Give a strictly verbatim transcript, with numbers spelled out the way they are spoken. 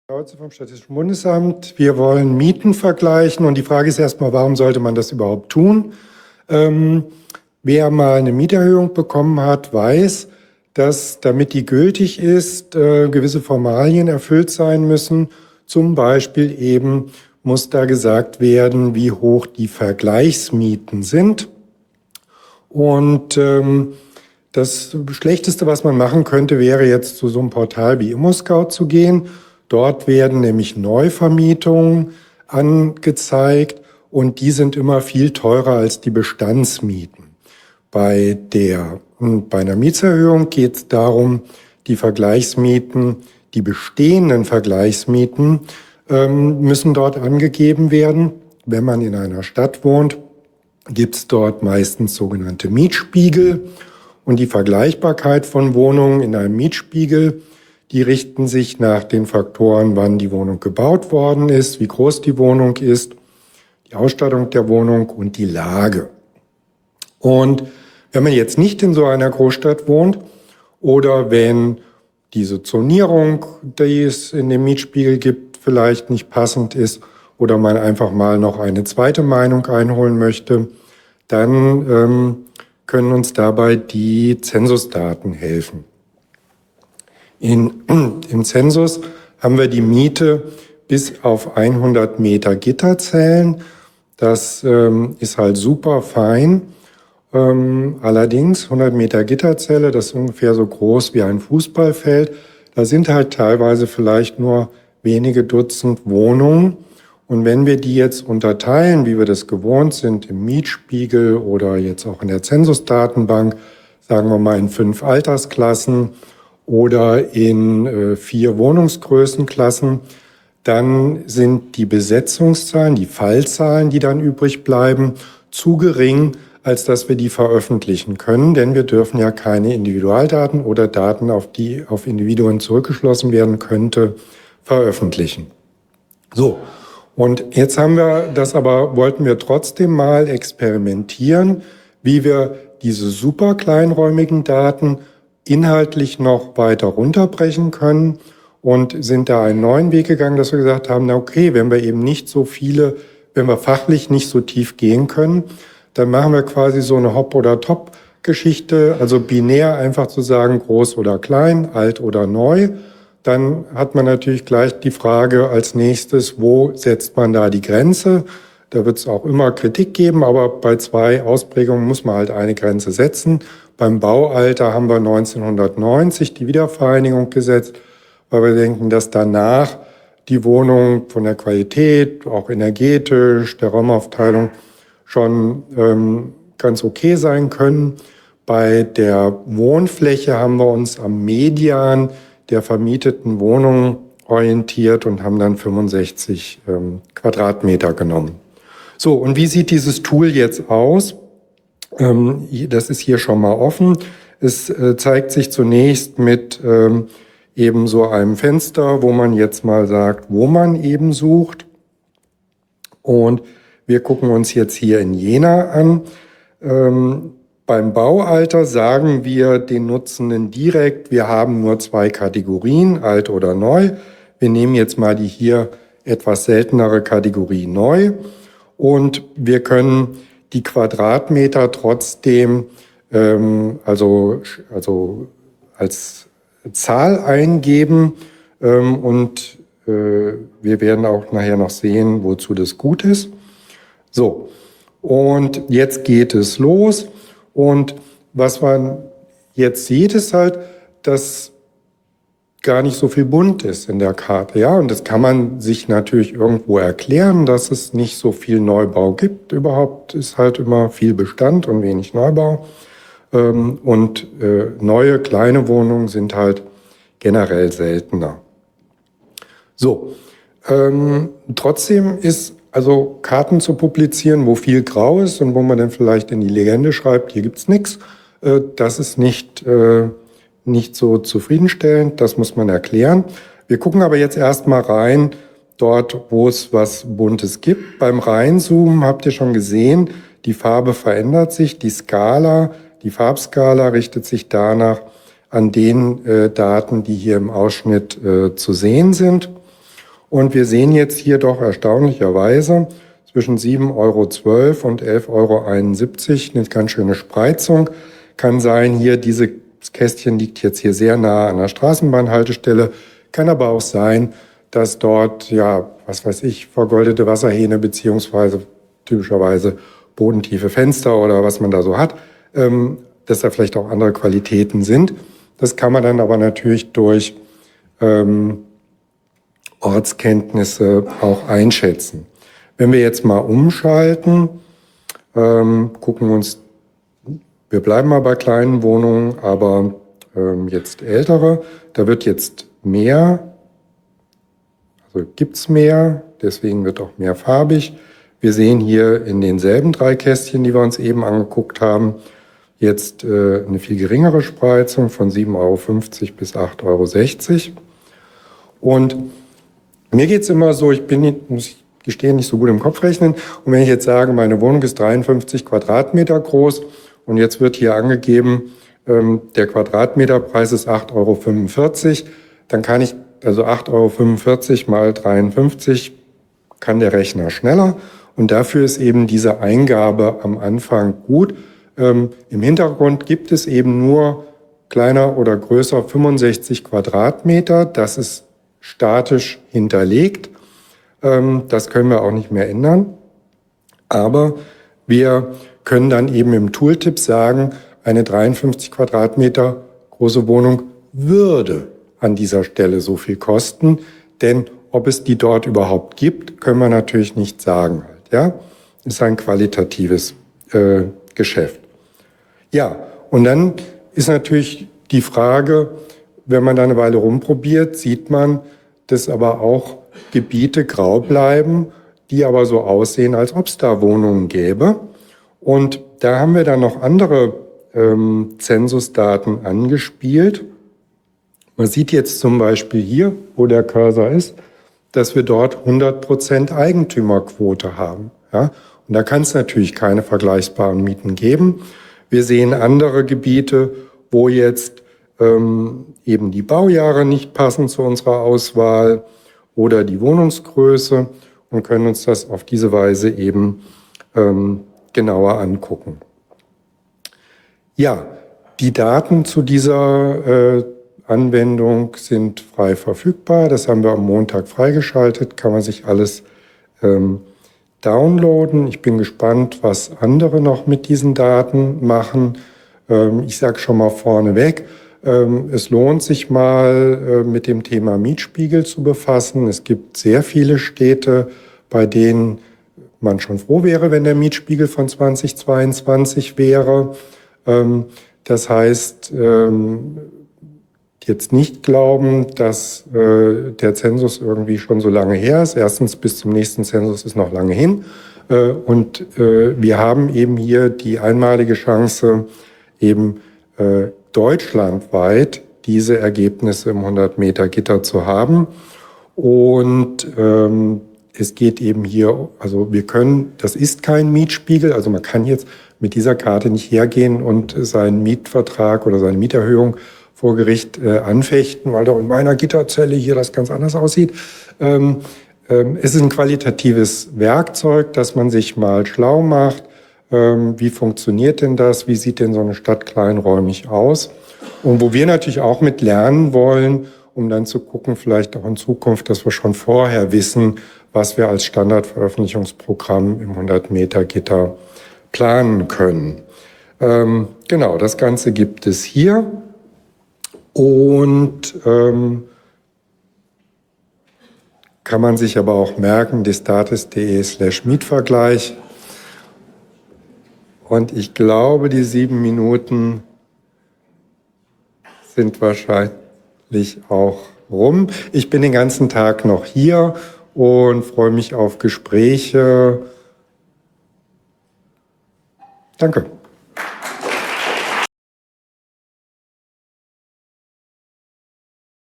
Krause vom Statistischen Bundesamt. Wir wollen Mieten vergleichen und die Frage ist erstmal, warum sollte man das überhaupt tun? Ähm, wer mal eine Mieterhöhung bekommen hat, weiß, dass damit die gültig ist, äh, gewisse Formalien erfüllt sein müssen. Zum Beispiel eben muss da gesagt werden, wie hoch die Vergleichsmieten sind. Und ähm, das Schlechteste, was man machen könnte, wäre jetzt zu so einem Portal wie ImmoScout zu gehen. Dort werden nämlich Neuvermietungen angezeigt und die sind immer viel teurer als die Bestandsmieten. Bei der, bei einer Mietserhöhung geht es darum, die Vergleichsmieten, die bestehenden Vergleichsmieten ähm, müssen dort angegeben werden. Wenn man in einer Stadt wohnt, gibt es dort meistens sogenannte Mietspiegel und die Vergleichbarkeit von Wohnungen in einem Mietspiegel, die richten sich nach den Faktoren, wann die Wohnung gebaut worden ist, wie groß die Wohnung ist, die Ausstattung der Wohnung und die Lage. Und wenn man jetzt nicht in so einer Großstadt wohnt oder wenn diese Zonierung, die es in dem Mietspiegel gibt, vielleicht nicht passend ist oder man einfach mal noch eine zweite Meinung einholen möchte, dann ähm, können uns dabei die Zensusdaten helfen. In, Im Zensus haben wir die Miete bis auf hundert Meter Gitterzellen. Das ähm, ist halt super fein. Ähm, allerdings hundert Meter Gitterzelle, das ist ungefähr so groß wie ein Fußballfeld. Da sind halt teilweise vielleicht nur wenige Dutzend Wohnungen. Und wenn wir die jetzt unterteilen, wie wir das gewohnt sind, im Mietspiegel oder jetzt auch in der Zensusdatenbank, sagen wir mal in fünf Altersklassen, oder in äh, vier Wohnungsgrößenklassen, dann sind die Besetzungszahlen, die Fallzahlen, die dann übrig bleiben, zu gering, als dass wir die veröffentlichen können, denn wir dürfen ja keine Individualdaten oder Daten, auf die auf Individuen zurückgeschlossen werden könnte, veröffentlichen. So, und jetzt haben wir das aber, wollten wir trotzdem mal experimentieren, wie wir diese super kleinräumigen Daten inhaltlich noch weiter runterbrechen können und sind da einen neuen Weg gegangen, dass wir gesagt haben, na okay, wenn wir eben nicht so viele, wenn wir fachlich nicht so tief gehen können, dann machen wir quasi so eine Hop- oder Top-Geschichte, also binär einfach zu sagen, groß oder klein, alt oder neu. Dann hat man natürlich gleich die Frage als nächstes, wo setzt man da die Grenze? Da wird es auch immer Kritik geben, aber bei zwei Ausprägungen muss man halt eine Grenze setzen. Beim Baualter haben wir neunzehnhundertneunzig die Wiedervereinigung gesetzt, weil wir denken, dass danach die Wohnung von der Qualität, auch energetisch, der Raumaufteilung schon ähm, ganz okay sein können. Bei der Wohnfläche haben wir uns am Median der vermieteten Wohnungen orientiert und haben dann fünfundsechzig ähm, Quadratmeter genommen. So, und wie sieht dieses Tool jetzt aus? Ähm, das ist hier schon mal offen. Es äh, zeigt sich zunächst mit ähm, eben so einem Fenster, wo man jetzt mal sagt, wo man eben sucht. Und wir gucken uns jetzt hier in Jena an. Ähm, beim Baualter sagen wir den Nutzenden direkt, wir haben nur zwei Kategorien, alt oder neu. Wir nehmen jetzt mal die hier etwas seltenere Kategorie neu. Und wir können die Quadratmeter trotzdem ähm, also, also als Zahl eingeben ähm, und äh, wir werden auch nachher noch sehen, wozu das gut ist. So, und jetzt geht es los und was man jetzt sieht, ist halt, dass gar nicht so viel bunt ist in der Karte, ja, und das kann man sich natürlich irgendwo erklären, dass es nicht so viel Neubau gibt. Überhaupt ist halt immer viel Bestand und wenig Neubau ähm, und äh, neue kleine Wohnungen sind halt generell seltener. So, ähm, trotzdem ist also Karten zu publizieren, wo viel Grau ist und wo man dann vielleicht in die Legende schreibt, hier gibt's nichts, äh, das ist nicht äh, nicht so zufriedenstellend, das muss man erklären. Wir gucken aber jetzt erstmal rein, dort, wo es was Buntes gibt. Beim Reinzoomen habt ihr schon gesehen, die Farbe verändert sich, die Skala, die Farbskala richtet sich danach an den äh, Daten, die hier im Ausschnitt äh, zu sehen sind. Und wir sehen jetzt hier doch erstaunlicherweise zwischen sieben Euro zwölf und elf Euro einundsiebzig eine ganz schöne Spreizung. Kann sein, hier dieses Kästchen liegt jetzt hier sehr nah an der Straßenbahnhaltestelle. Kann aber auch sein, dass dort, ja, was weiß ich, vergoldete Wasserhähne beziehungsweise typischerweise bodentiefe Fenster oder was man da so hat, ähm, dass da vielleicht auch andere Qualitäten sind. Das kann man dann aber natürlich durch ähm, Ortskenntnisse auch einschätzen. Wenn wir jetzt mal umschalten, ähm, gucken uns, wir bleiben mal bei kleinen Wohnungen, aber ähm, jetzt ältere, da wird jetzt mehr, also gibt's mehr, deswegen wird auch mehr farbig. Wir sehen hier in denselben drei Kästchen, die wir uns eben angeguckt haben, jetzt äh, eine viel geringere Spreizung von sieben Euro fünfzig bis acht Euro sechzig. Und mir geht's immer so, ich bin, nicht, muss ich gestehen, nicht so gut im Kopfrechnen. Und wenn ich jetzt sage, meine Wohnung ist dreiundfünfzig Quadratmeter groß und jetzt wird hier angegeben, ähm, der Quadratmeterpreis ist acht Euro fünfundvierzig, dann kann ich, also acht Euro fünfundvierzig mal dreiundfünfzig, kann der Rechner schneller. Und dafür ist eben diese Eingabe am Anfang gut. Ähm, Im Hintergrund gibt es eben nur kleiner oder größer fünfundsechzig Quadratmeter. Das ist statisch hinterlegt. Ähm, das können wir auch nicht mehr ändern. Aber wir können dann eben im Tooltip sagen, eine dreiundfünfzig Quadratmeter große Wohnung würde an dieser Stelle so viel kosten. Denn ob es die dort überhaupt gibt, können wir natürlich nicht sagen. Halt, ja, ist ein qualitatives äh, Geschäft. Ja, und dann ist natürlich die Frage, wenn man da eine Weile rumprobiert, sieht man, dass aber auch Gebiete grau bleiben, die aber so aussehen, als ob es da Wohnungen gäbe. Und da haben wir dann noch andere ähm, Zensusdaten angespielt. Man sieht jetzt zum Beispiel hier, wo der Cursor ist, dass wir dort hundert Prozent Eigentümerquote haben. Ja? Und da kann es natürlich keine vergleichbaren Mieten geben. Wir sehen andere Gebiete, wo jetzt ähm, eben die Baujahre nicht passen zu unserer Auswahl oder die Wohnungsgröße und können uns das auf diese Weise eben ähm, genauer angucken. Ja, die Daten zu dieser äh, Anwendung sind frei verfügbar. Das haben wir am Montag freigeschaltet, kann man sich alles ähm, downloaden. Ich bin gespannt, was andere noch mit diesen Daten machen. Ähm, ich sage schon mal vorneweg, ähm, es lohnt sich mal äh, mit dem Thema Mietspiegel zu befassen. Es gibt sehr viele Städte, bei denen man schon froh wäre, wenn der Mietspiegel von zweitausendzweiundzwanzig wäre. Ähm, das heißt, ähm, jetzt nicht glauben, dass äh, der Zensus irgendwie schon so lange her ist. Erstens, bis zum nächsten Zensus ist noch lange hin. Äh, und äh, wir haben eben hier die einmalige Chance, eben äh, deutschlandweit diese Ergebnisse im hundert Meter Gitter zu haben. Und ähm, es geht eben hier, also wir können, das ist kein Mietspiegel, also man kann jetzt mit dieser Karte nicht hergehen und seinen Mietvertrag oder seine Mieterhöhung vor Gericht äh, anfechten, weil doch in meiner Gitterzelle hier das ganz anders aussieht. Ähm, ähm, es ist ein qualitatives Werkzeug, dass man sich mal schlau macht. Ähm, wie funktioniert denn das? Wie sieht denn so eine Stadt kleinräumig aus? Und wo wir natürlich auch mit lernen wollen, um dann zu gucken, vielleicht auch in Zukunft, dass wir schon vorher wissen, was wir als Standardveröffentlichungsprogramm im hundert Meter Gitter planen können. Ähm, genau, das Ganze gibt es hier. Und ähm, kann man sich aber auch merken, distatis.de slash Mietvergleich. Und ich glaube, die sieben Minuten sind wahrscheinlich auch rum. Ich bin den ganzen Tag noch hier und freue mich auf Gespräche. Danke.